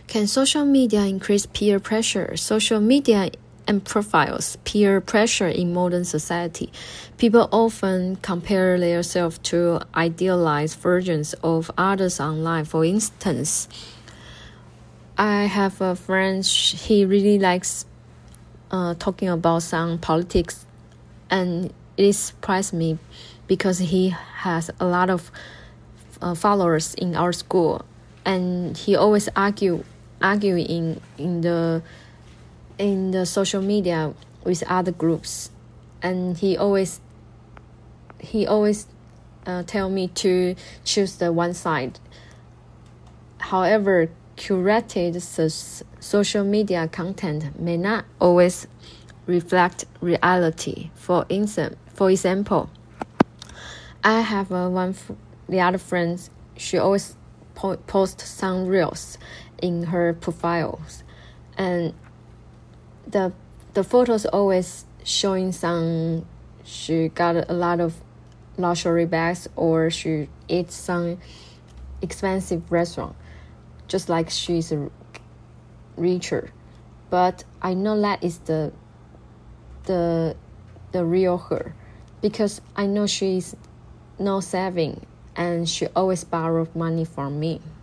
Can social media increase peer pressure? Social media amplifies peer pressure in modern society. People often compare themselves to idealized versions of others online. For instance, I have a friend, he really likes talking about some politics, and it surprised me because he has a lot of followers in our school, and he always arguing in the social media with other groups, and he always tell me to choose the one side. However, curated social media content may not always reflect reality. For example, I have the other friends. She always posts some reels in her profiles, and the photos always showing she got a lot of luxury bags, or she eats some expensive restaurant, just like she's richer. But I know that is the real her, because I know she's no saving and she always borrows money from me.